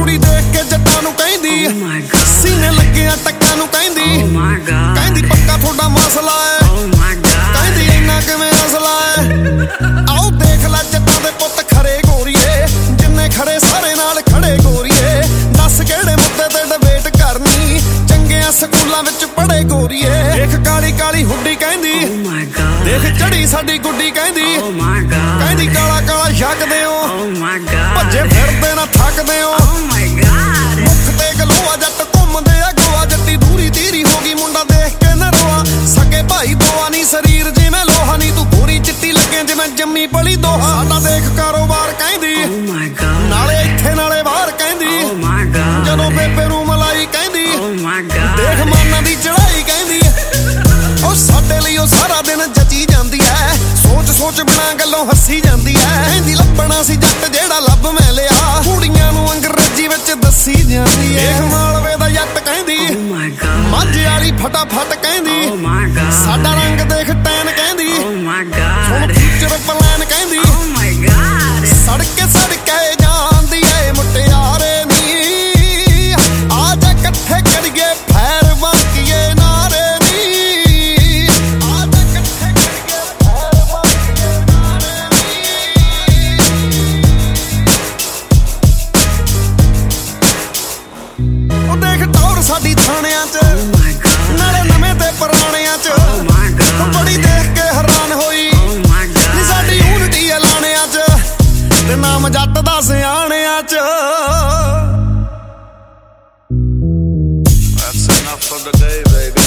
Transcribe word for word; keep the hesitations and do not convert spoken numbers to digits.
ਕੁੜੀ ਦੇਖ ਕੇ ਜੱਟਾਂ ਨੂੰ ਕਹਿੰਦੀ ਸੀਨੇ ਲੱਗਿਆ ਟੱਕਾਂ ਨੂੰ ਕਹਿੰਦੀ ਕਹਿੰਦੀ ਪੱਕਾ ਤੁਹਾਡਾ ਮਸਲਾ ਹੈ ਕਹਿੰਦੀ ਇੰਨਾ ਕਿਵੇਂ ਅਸਲਾ ਹੈ ਆਓ ਦੇਖ ਲੈ ਜੱਟਾਂ ਦੇ ਪੁੱਤ ਖਰੇ ਗੋਰੀਏ ਜਿੰਨੇ ਖੜੇ ਸਾਰੇ ਨਾਲ ਖੜੇ ਗੋਰੀਏ ਦੱਸ ਕਿਹੜੇ ਮੁੱਦੇ ਤੇ ਡਿਬੇਟ ਕਰਨੀ ਚੰਗਿਆਂ ਸਕੂਲਾਂ ਵਿੱਚ ਪੜ੍ਹੇ ਗੋਰੀਏ ਦੇਖ ਕਾਲੀ ਕਾਲੀ ਹੁੱਡੀ ਕਹਿੰਦੀ ਦੇਖ ਚੜੀ ਸਾਡੀ ਗੁੱਡੀ ਕਹਿੰਦੀ ਕਹਿੰਦੀ ਕਾਲਾ ਕਾਲਾ ਛੱਕਦੇ ਹੋ ਭੱਜੇ ਫਿਰਦੇ ਨਾ ਥੱਕਦੇ ਹੋ ਮੁੱਖ ਤੇ ਗਲੋਆ ਜੱਟ ਘੁੰਮਦੇ ਆ ਗੋਆ ਜੱਟੀ ਦੂਰੀ ਤੀਰੀ ਹੋ ਗਈ ਮੁੰਡਾ ਦੇਖ ਕੇ ਨਾ ਰੋਆ ਸਕੇ ਭਾਈ ਦੋਆ ਨੀ ਸਰੀਰ ਜਿਵੇਂ ਲੋਹਾ ਨੀ ਤੂੰ ਗੋਰੀ ਚਿੱਟੀ ਲੱਗੇ ਜਿਵੇਂ ਜੰਮੀ ਪਲੀ ਦੋਹਾ ਸਾਡਾ ਦੇਖ ਕਾਰੋਬਾਰ ਕਹਿੰਦੀ ਨਾਲੇ ਇੱਥੇ ਨਾਲੇ ਬਾਹਰ ਕਹਿੰਦੀ ਜਦੋਂ ਬੇਬੇ ਨੂੰ ਮਲਾਈ ਕਹਿੰਦੀ ਦੇਖ ਮਾਨਾਂ ਦੀ ਚੜਾਈ ਕਹਿੰਦੀ ਉਹ ਸਾਡੇ ਲਈ ਉਹ ਸਾਰਾ ਦਿਨ ਜੱਜੀ ਜਾਂਦੀ ਐ ਸੋਚ ਸੋਚ ਬਿਨਾ ਗੱਲੋਂ ਹੱਸੀ ਜਾਂਦੀ ਐ ਕਹਿੰਦੀ ਲੱਭਣਾ ਸੀ ਜੱਟ ਜਿਹੜਾ ਲੱਭ ਮੈਂ ਲਿਆ ਕੁੜੀਆਂ ਨੂੰ ਅੰਗਰੇਜ਼ੀ ਵਿੱਚ ਦੱਸੀ ਜਾਂਦੀ ਐ ਮਾਲਵੇ ਦਾ ਜੱਟ ਕਹਿੰਦੀ ਮਾਝੇ ਵਾਲੀ ਫਟਾਫਟ ਕਹਿੰਦੀ ਸਾਡਾ ਰੰਗ ਦੇਖ ਟੈਨ ਕਹਿੰਦੀ ਹੁਣ ਫਿਊਚਰ ਪਲਾਨ ਕਹਿੰਦੀ ਸੜਕੇ ਸੜਕੇ ਜਾਂਦੀ ਐ ਮੁਟਿਆਰੇ ਨੀ ਆ ਜਾ ਇਕੱਠੇ ਕਰੀਏ ਫੈਰ ਬਾਕੀਏ ਨਾਰੇ ਨੀ ਆ ਜਾ ਇਕੱਠੇ ਕਰੀਏ ਫੈਰ ਬਾਕੀਏ ਨਾਰੇ ਨੀ ਉਹ ਦੇਖ ਟੌਰ ਸਾਡੀ ਥਾਣਿਆਂ ਚ ਨਾਲੇ ਨਵੇਂ ਤੇ ਪੁਰਾਣਿਆਂ ਚ ਬੜੀ ਦੇਖ ਕੇ ਹੈਰਾਨ ਹੋਈ ਨੀ ਸਾਡੀ ਯੂਨਿਟੀ ਐਲਾਨਿਆਂ ਚ ਤੇ ਨਾਮ ਜੱਟ ਦਾ ਸਿਆਣਿਆਂ ਚ That's enough for the day, baby.